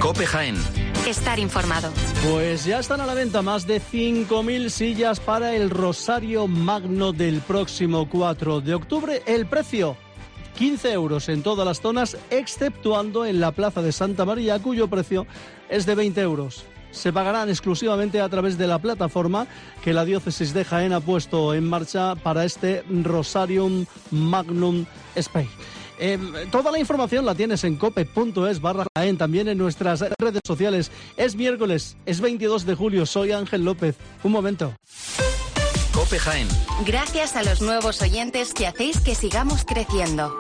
COPE Jaén. Estar informado. Pues ya están a la venta más de 5.000 sillas para el Rosario Magno del próximo 4 de octubre. El precio, 15 euros en todas las zonas, exceptuando en la Plaza de Santa María, cuyo precio es de 20 euros. Se pagarán exclusivamente a través de la plataforma que la Diócesis de Jaén ha puesto en marcha para este Rosarium Magnum Spei. Toda la información la tienes en cope.es/Jaén, también en nuestras redes sociales. Es miércoles, es 22 de julio, soy Ángel López. Un momento. COPE Jaén. Gracias a los nuevos oyentes que hacéis que sigamos creciendo.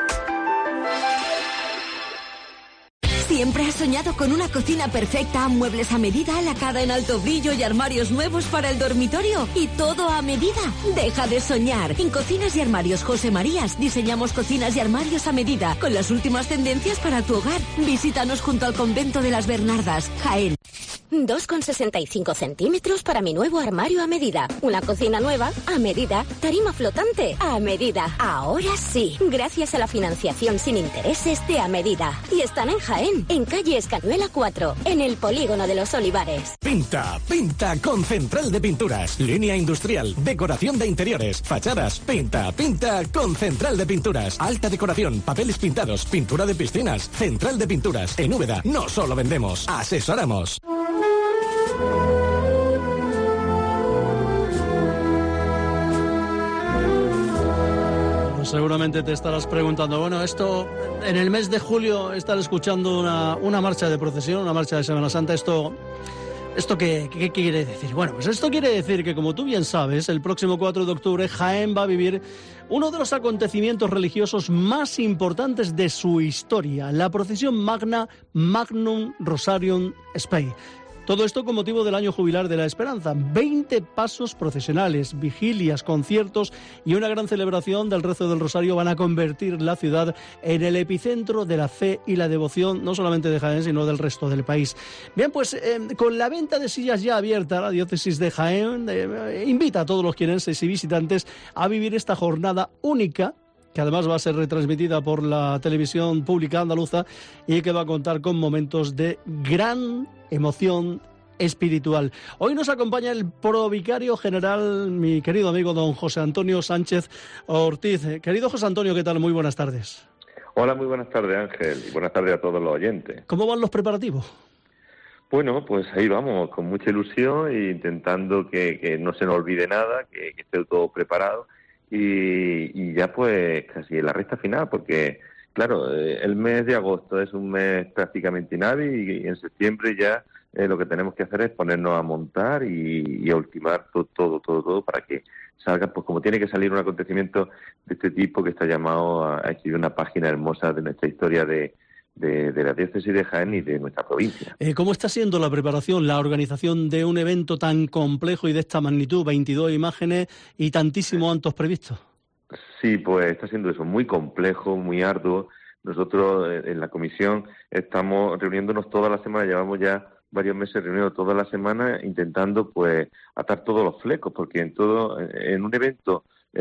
¿Siempre has soñado con una cocina perfecta, muebles a medida, lacada en alto brillo y armarios nuevos para el dormitorio? ¿Y todo a medida? Deja de soñar. En Cocinas y Armarios José Marías diseñamos cocinas y armarios a medida, con las últimas tendencias para tu hogar. Visítanos junto al Convento de las Bernardas, Jaén. 2,65 centímetros para mi nuevo armario a medida. Una cocina nueva, a medida. Tarima flotante, a medida. Ahora sí, gracias a la financiación sin intereses de a medida. Y están en Jaén, en calle Escañuela 4, en el Polígono de los Olivares. Pinta con Central de Pinturas. Línea industrial, decoración de interiores, fachadas. Pinta con Central de Pinturas. Alta decoración, papeles pintados, pintura de piscinas. Central de Pinturas. En Úbeda no solo vendemos, asesoramos. Seguramente te estarás preguntando, bueno, esto en el mes de julio estar escuchando una marcha de procesión, una marcha de Semana Santa, ¿esto qué quiere decir? Bueno, pues esto quiere decir que, como tú bien sabes, el próximo 4 de octubre Jaén va a vivir uno de los acontecimientos religiosos más importantes de su historia, la procesión magna Magnum Rosarium Spei. Todo esto con motivo del año jubilar de la Esperanza. 20 pasos procesionales, vigilias, conciertos y una gran celebración del rezo del Rosario van a convertir la ciudad en el epicentro de la fe y la devoción, no solamente de Jaén, sino del resto del país. Bien, pues con la venta de sillas ya abierta, la Diócesis de Jaén invita a todos los quienenses y visitantes a vivir esta jornada única, que además va a ser retransmitida por la televisión pública andaluza y que va a contar con momentos de gran emoción espiritual. Hoy nos acompaña el provicario general, mi querido amigo don José Antonio Sánchez Ortiz. Querido José Antonio, ¿qué tal? Muy buenas tardes. Hola, muy buenas tardes, Ángel, y buenas tardes a todos los oyentes. ¿Cómo van los preparativos? Bueno, pues ahí vamos, con mucha ilusión e intentando que no se nos olvide nada, que esté todo preparado. Y ya pues casi en la recta final, porque claro, el mes de agosto es un mes prácticamente inhábil y en septiembre ya lo que tenemos que hacer es ponernos a montar y a ultimar todo para que salga pues como tiene que salir un acontecimiento de este tipo, que está llamado a escribir una página hermosa de nuestra historia de la diócesis de Jaén y de nuestra provincia. ¿Cómo está siendo la preparación, la organización de un evento tan complejo y de esta magnitud, 22 imágenes y tantísimos actos previstos? Sí, pues está siendo eso, muy complejo, muy arduo. Nosotros en la comisión estamos reuniéndonos toda la semana, llevamos ya varios meses reunidos toda la semana intentando pues atar todos los flecos, porque en un evento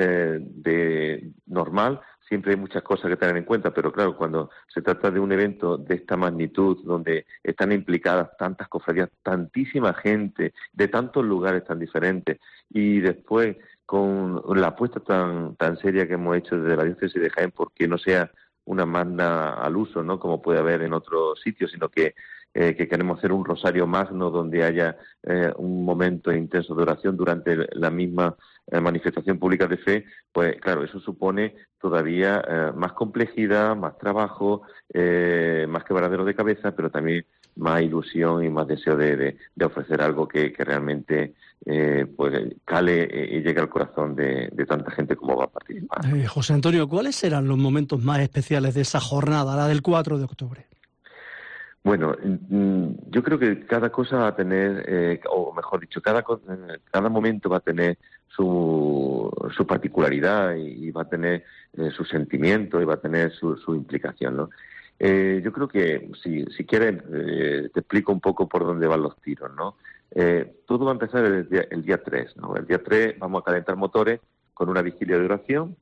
normal siempre hay muchas cosas que tener en cuenta, pero claro, cuando se trata de un evento de esta magnitud, donde están implicadas tantas cofradías, tantísima gente, de tantos lugares tan diferentes, y después con la apuesta tan seria que hemos hecho desde la diócesis de Jaén, porque no sea una magna al uso, ¿no?, como puede haber en otros sitios, sino que queremos hacer un rosario magno donde haya un momento intenso de oración durante la misma manifestación pública de fe, pues claro, eso supone todavía más complejidad, más trabajo, más quebradero de cabeza, pero también más ilusión y más deseo de ofrecer algo que realmente pues cale y llegue al corazón de tanta gente como va a participar. José Antonio, ¿cuáles serán los momentos más especiales de esa jornada, la del 4 de octubre? Bueno, yo creo que cada cosa va a tener, o mejor dicho, cada momento va a tener su particularidad y va a tener su sentimiento y va a tener su implicación, ¿no? Yo creo que, si quieres, te explico un poco por dónde van los tiros, ¿no? Todo va a empezar el día 3, ¿no? El día 3 vamos a calentar motores con una vigilia de oración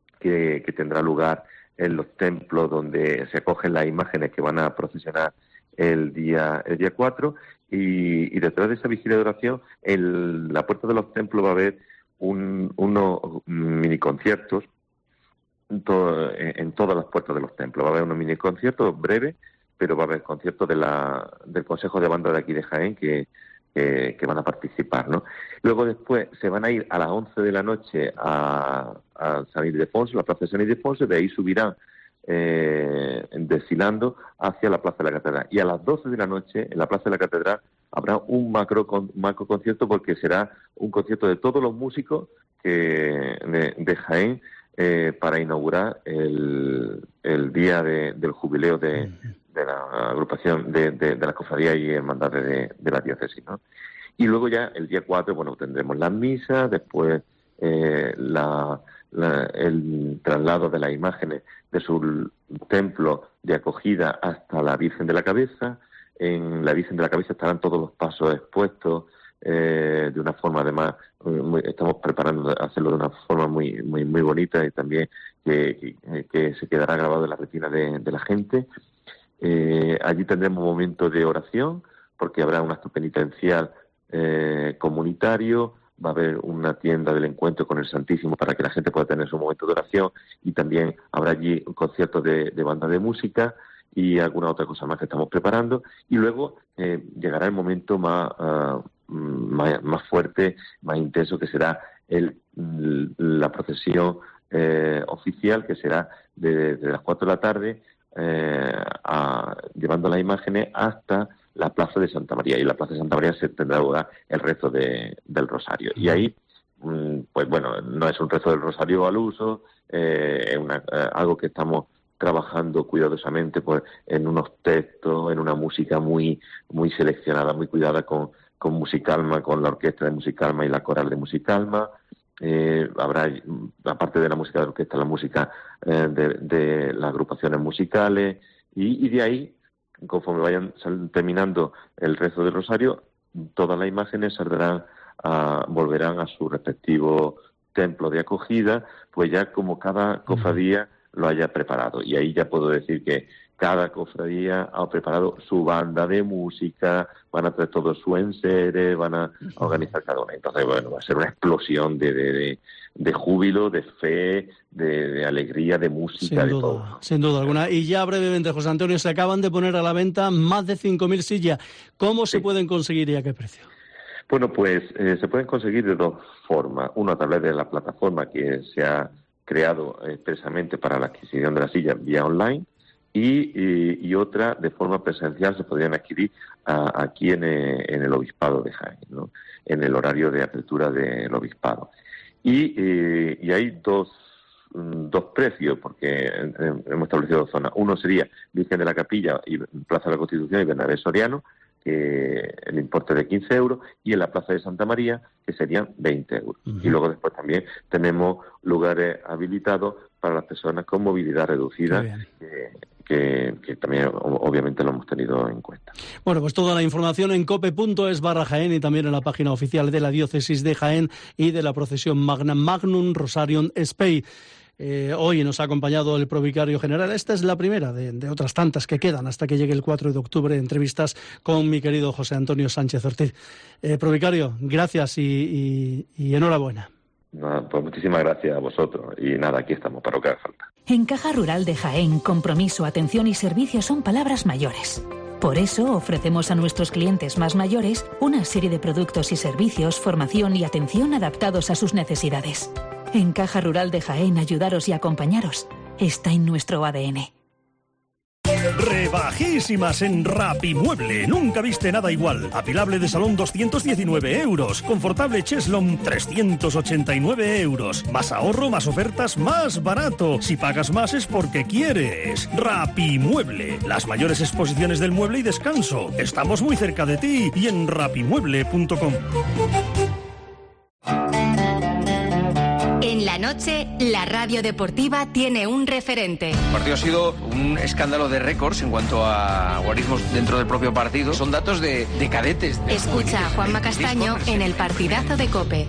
que tendrá lugar en los templos donde se acogen las imágenes que van a procesionar el día 4, y detrás de esa vigilia de oración, en la puerta de los templos va a haber unos mini conciertos en todas las puertas de los templos. Va a haber unos mini conciertos breves, pero va a haber conciertos del Consejo de Banda de aquí de Jaén que van a participar, ¿no? Luego después se van a ir a las 11 de la noche a San Ildefonso, la plaza de San Ildefonso, de ahí subirán desfilando hacia la plaza de la Catedral. Y a las 12 de la noche, en la plaza de la Catedral, habrá un macro concierto, porque será un concierto de todos los músicos de Jaén, para inaugurar el día del jubileo de la agrupación de la cofradía y hermandades de la diócesis, ¿no? Y luego ya el día 4, bueno, tendremos las misas, después el traslado de las imágenes de su templo de acogida hasta la Virgen de la Cabeza. En la Virgen de la Cabeza estarán todos los pasos expuestos de una forma, además, estamos preparando hacerlo de una forma muy muy muy bonita, y también que se quedará grabado en la retina de la gente. Allí tendremos un momento de oración, porque habrá un acto penitencial comunitario, va a haber una tienda del encuentro con el Santísimo para que la gente pueda tener su momento de oración, y también habrá allí un concierto de banda de música y alguna otra cosa más que estamos preparando. Y luego llegará el momento más fuerte, más intenso, que será la procesión oficial, que será de las 4 de la tarde, llevando las imágenes hasta la Plaza de Santa María. Y en la Plaza de Santa María se tendrá lugar el rezo del Rosario. Y ahí, pues bueno, no es un rezo del Rosario al uso, es algo que estamos trabajando cuidadosamente, pues, en unos textos, en una música muy muy seleccionada, muy cuidada, con Musicalma, con la orquesta de Musicalma y la coral de Musicalma. Habrá, aparte de la música de la orquesta, la música de las agrupaciones musicales, y de ahí, conforme vayan terminando el rezo del Rosario, todas las imágenes volverán a su respectivo templo de acogida, pues ya como cada cofradía lo haya preparado. Y ahí ya puedo decir que cada cofradía ha preparado su banda de música, van a traer todos su enseres, van a organizar cada una. Entonces, bueno, va a ser una explosión de júbilo, de fe, de alegría, de música, de todo. Sin duda alguna. Y ya brevemente, José Antonio, se acaban de poner a la venta más de 5.000 sillas. ¿Cómo se pueden conseguir y a qué precio? Bueno, pues se pueden conseguir de dos formas. Uno, a través de la plataforma que se ha creado expresamente para la adquisición de la silla vía online, y otra, de forma presencial, se podrían adquirir aquí en el Obispado de Jaén, ¿no? En el horario de apertura del Obispado. Y hay dos precios, porque hemos establecido dos zonas. Uno sería Virgen de la Capilla y Plaza de la Constitución y Bernabé Soriano, que el importe de 15 euros, y en la Plaza de Santa María, que serían 20 euros. Uh-huh. Y luego después también tenemos lugares habilitados para las personas con movilidad reducida, que también obviamente lo hemos tenido en cuenta. Bueno, pues toda la información en cope.es/Jaén, y también en la página oficial de la Diócesis de Jaén y de la procesión Magnum Rosarium Spei. Hoy nos ha acompañado el provicario general. Esta es la primera de otras tantas que quedan hasta que llegue el 4 de octubre, entrevistas con mi querido José Antonio Sánchez Ortiz. Provicario, gracias y enhorabuena. Pues muchísimas gracias a vosotros, y nada, aquí estamos para lo que haga falta. En Caja Rural de Jaén, compromiso, atención y servicio son palabras mayores. Por eso ofrecemos a nuestros clientes más mayores una serie de productos y servicios, formación y atención adaptados a sus necesidades. En Caja Rural de Jaén, ayudaros y acompañaros está en nuestro ADN. Rebajísimas en Rapimueble. Nunca viste nada igual. Apilable de salón 219 euros. Confortable cheslón 389 euros. Más ahorro, más ofertas, más barato. Si pagas más es porque quieres. Rapimueble. Las mayores exposiciones del mueble y descanso. Estamos muy cerca de ti y en rapimueble.com. En la noche, la radio deportiva tiene un referente. El partido ha sido un escándalo de récords en cuanto a guarismos dentro del propio partido. Son datos de cadetes. Escucha a Juanma Castaño en el partidazo de COPE.